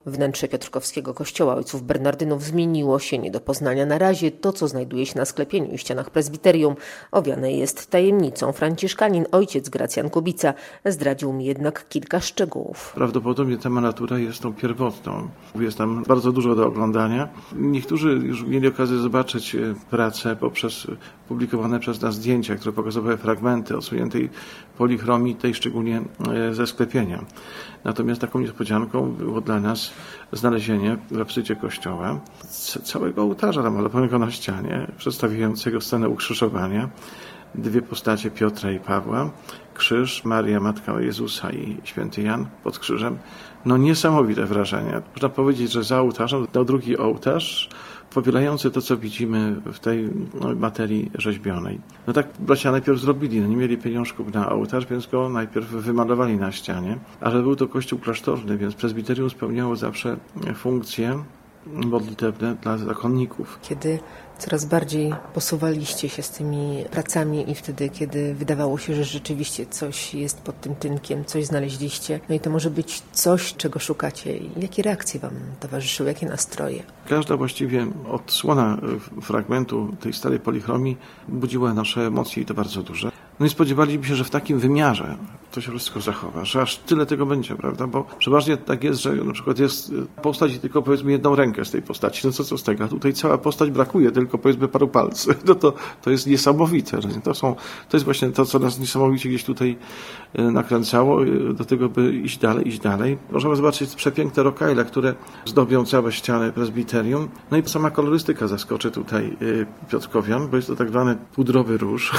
Wnętrze piotrkowskiego kościoła ojców Bernardynów zmieniło się nie do poznania na razie. To, co znajduje się na sklepieniu i ścianach prezbiterium, owiane jest tajemnicą. Franciszkanin ojciec Gracjan Kubica zdradził mi jednak kilka szczegółów. Prawdopodobnie ta manatura jest tą pierwotną. Jest tam bardzo dużo do oglądania. Niektórzy już mieli okazję zobaczyć pracę poprzez publikowane przez nas zdjęcia, które pokazywały fragmenty odsuniętej polichromii, tej szczególnie ze sklepienia. Natomiast taką niespodzianką było dla nas znalezienie w apsydzie kościoła całego ołtarza namalowanego na ścianie, przedstawiającego scenę ukrzyżowania. Dwie postacie Piotra i Pawła, krzyż, Maria, Matka Jezusa i święty Jan pod krzyżem. No niesamowite wrażenie. Można powiedzieć, że za ołtarzem dał drugi ołtarz, powielający to, co widzimy w tej materii rzeźbionej. No tak bracia najpierw zrobili, nie mieli pieniążków na ołtarz, więc go najpierw wymalowali na ścianie, ale był to kościół klasztorny, więc prezbiterium spełniało zawsze funkcje modlitewne dla zakonników. Kiedy coraz bardziej posuwaliście się z tymi pracami i wtedy, kiedy wydawało się, że rzeczywiście coś jest pod tym tynkiem, coś znaleźliście, no i to może być coś, czego szukacie. Jakie reakcje wam towarzyszyły, jakie nastroje? Każda właściwie odsłona fragmentu tej starej polichromii budziła nasze emocje i to bardzo duże. No i spodziewaliśmy się, że w takim wymiarze to się wszystko zachowa, że aż tyle tego będzie, prawda? Bo przeważnie tak jest, że na przykład jest postać i tylko powiedzmy jedną rękę z tej postaci. No co z tego? A tutaj cała postać brakuje, tylko powiedzmy paru palców. No to jest niesamowite. To jest właśnie to, co nas niesamowicie gdzieś tutaj nakręcało do tego, by iść dalej. Możemy zobaczyć przepiękne rokajle, które zdobią całe ściany prezbiterium. No i sama kolorystyka zaskoczy tutaj piotrkowian, bo jest to tak zwany pudrowy róż.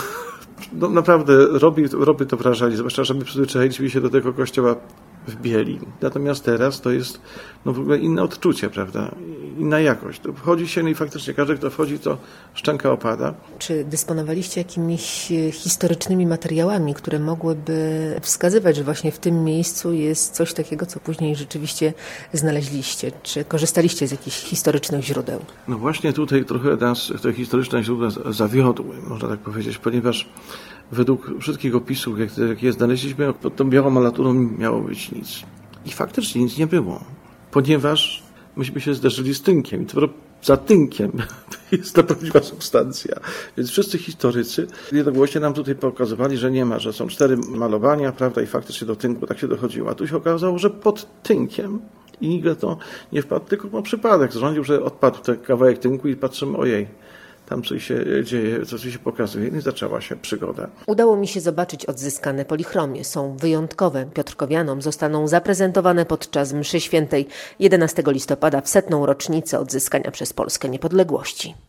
No naprawdę robi to wrażenie, zwłaszcza, że my przyzwyczailiśmy się do tego kościoła w bieli. Natomiast teraz to jest w ogóle inne odczucie, prawda? Inna jakość. Wchodzi się, no i faktycznie każdy, kto wchodzi, to szczęka opada. Czy dysponowaliście jakimiś historycznymi materiałami, które mogłyby wskazywać, że właśnie w tym miejscu jest coś takiego, co później rzeczywiście znaleźliście? Czy korzystaliście z jakichś historycznych źródeł? No właśnie tutaj trochę nas te historyczne źródła zawiodły, można tak powiedzieć, ponieważ według wszystkich opisów, jakie znaleźliśmy, pod tą białą malaturą miało być nic. I faktycznie nic nie było, ponieważ myśmy się zderzyli z tynkiem. I to za tynkiem jest ta prawdziwa substancja. Więc wszyscy historycy jednogłośnie nam tutaj pokazywali, że nie ma, że są 4 malowania, prawda, i faktycznie do tynku tak się dochodziło. A tu się okazało, że pod tynkiem i nikt to nie wpadł, tylko przypadek. Zarządził, że odpadł ten kawałek tynku i patrzymy, ojej, tam coś się dzieje, coś się pokazuje. I zaczęła się przygoda. Udało mi się zobaczyć odzyskane polichromie. Są wyjątkowe. Piotrkowianom zostaną zaprezentowane podczas mszy świętej 11 listopada w 100. rocznicę odzyskania przez Polskę niepodległości.